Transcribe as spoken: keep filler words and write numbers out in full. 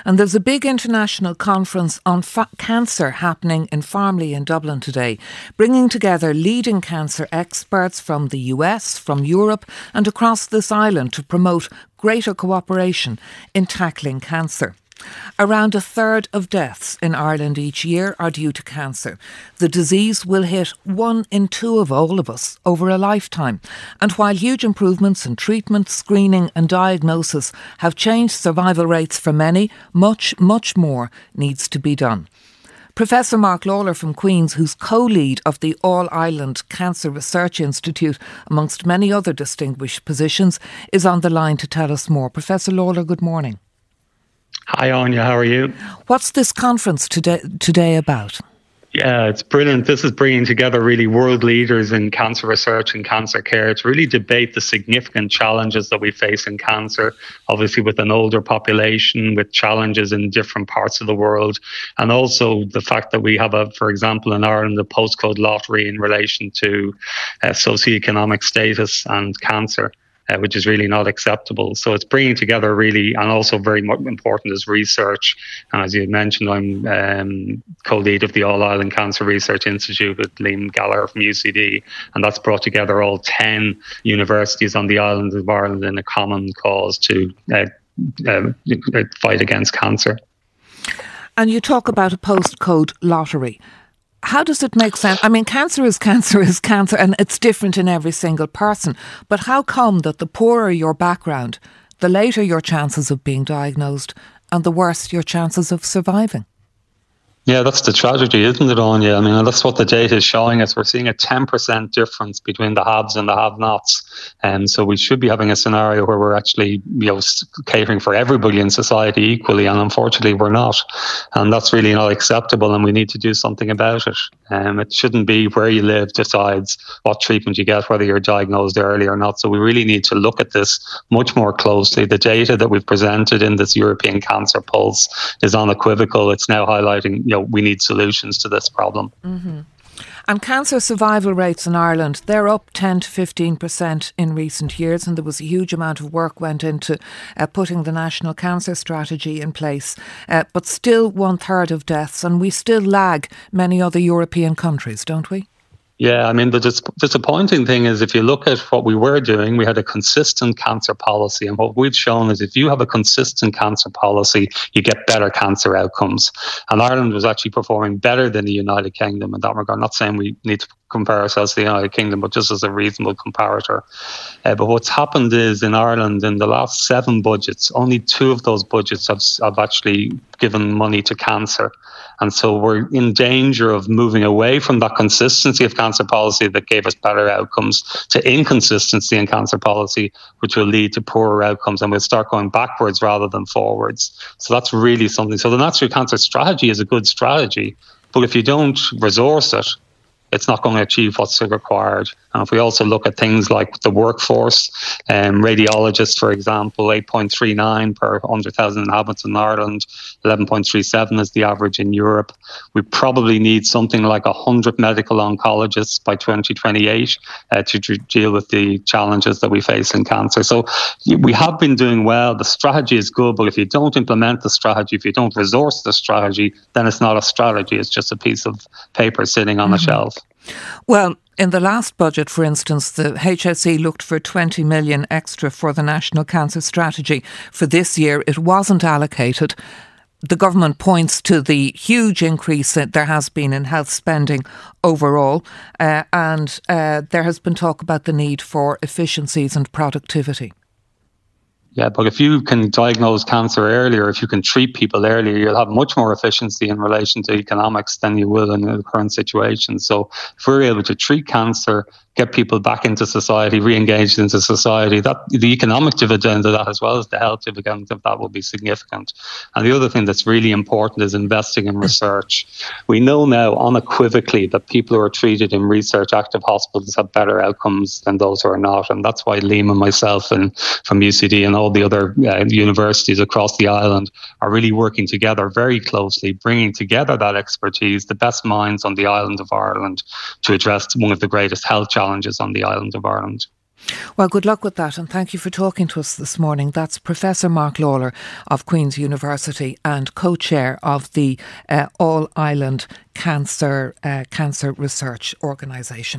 And there's a big international conference on fa- cancer happening in Farmley in Dublin today, bringing together leading cancer experts from the U S, from Europe and across this island to promote greater cooperation in tackling cancer. Around a third of deaths in Ireland each year are due to cancer. The disease will hit one in two of all of us over a lifetime. And while huge improvements in treatment, screening and diagnosis have changed survival rates for many, much, much more needs to be done. Professor Mark Lawler from Queen's, who's co-lead of the All-Ireland Cancer Research Institute, amongst many other distinguished positions, is on the line to tell us more. Professor Lawler, good morning. Hi, Anya. How are you? What's this conference today, today about? Yeah, it's brilliant. This is bringing together really world leaders in cancer research and cancer care to really debate the significant challenges that we face in cancer, obviously with an older population, with challenges in different parts of the world, and also the fact that we have, a, for example, in Ireland, a postcode lottery in relation to uh, socioeconomic status and cancer. Uh, which is really not acceptable. So it's bringing together really, and also very important is research. And as you mentioned, I'm um, co-lead of the All-Ireland Cancer Research Institute with Liam Gallagher from U C D, and that's brought together all ten universities on the island of Ireland in a common cause to uh, uh, fight against cancer. And you talk about a postcode lottery. How does it make sense? I mean, cancer is cancer is cancer, and it's different in every single person. But how come that the poorer your background, the later your chances of being diagnosed, and the worse your chances of surviving? Yeah, that's the tragedy, isn't it, Anya? I mean, that's what the data is showing us. We're seeing a ten percent difference between the haves and the have-nots. And so we should be having a scenario where we're actually, you know, catering for everybody in society equally. And unfortunately, we're not. And that's really not acceptable. And we need to do something about it. Um, it shouldn't be where you live decides what treatment you get, whether you're diagnosed early or not. So we really need to look at this much more closely. The data that we've presented in this European Cancer Pulse is unequivocal. It's now highlighting, you know, we need solutions to this problem. Mm-hmm. And cancer survival rates in Ireland, they're up ten to fifteen percent in recent years, and there was a huge amount of work went into uh, putting the National Cancer Strategy in place. Uh, but still one third of deaths, and we still lag many other European countries, don't we? Yeah, I mean, the dis- disappointing thing is if you look at what we were doing, we had a consistent cancer policy. And what we've shown is if you have a consistent cancer policy, you get better cancer outcomes. And Ireland was actually performing better than the United Kingdom in that regard. I'm not saying we need to compare ourselves to the United Kingdom, but just as a reasonable comparator. Uh, but what's happened is in Ireland, in the last seven budgets, only two of those budgets have, have actually given money to cancer. And so we're in danger of moving away from that consistency of cancer policy that gave us better outcomes to inconsistency in cancer policy, which will lead to poorer outcomes. And we'll start going backwards rather than forwards. So that's really something. So the National Cancer Strategy is a good strategy, but if you don't resource it, it's not going to achieve what's required. And if we also look at things like the workforce, um, radiologists, for example, eight point three nine per one hundred thousand inhabitants in Ireland, eleven point three seven is the average in Europe. We probably need something like one hundred medical oncologists by twenty twenty-eight uh, to d- deal with the challenges that we face in cancer. So we have been doing well. The strategy is good, but if you don't implement the strategy, if you don't resource the strategy, then it's not a strategy. It's just a piece of paper sitting on mm-hmm. a shelf. Well, in the last budget, for instance, the H S E looked for twenty million extra for the National Cancer Strategy. For this year, it wasn't allocated. The government points to the huge increase that there has been in health spending overall, uh, and uh, there has been talk about the need for efficiencies and productivity. Yeah, but if you can diagnose cancer earlier, if you can treat people earlier, you'll have much more efficiency in relation to economics than you will in the current situation. So if we're able to treat cancer, get people back into society, re-engaged into society, that the economic dividend of that as well as the health dividend of that will be significant. And the other thing that's really important is investing in research. We know now unequivocally that people who are treated in research active hospitals have better outcomes than those who are not. And that's why Liam and myself and from U C D and all the other uh, universities across the island are really working together very closely, bringing together that expertise, the best minds on the island of Ireland to address one of the greatest health challenges on the island of Ireland. Well, good luck with that, and thank you for talking to us this morning. That's Professor Mark Lawler of Queen's University and co-chair of the uh, All Ireland Cancer uh, Cancer Research Organisation.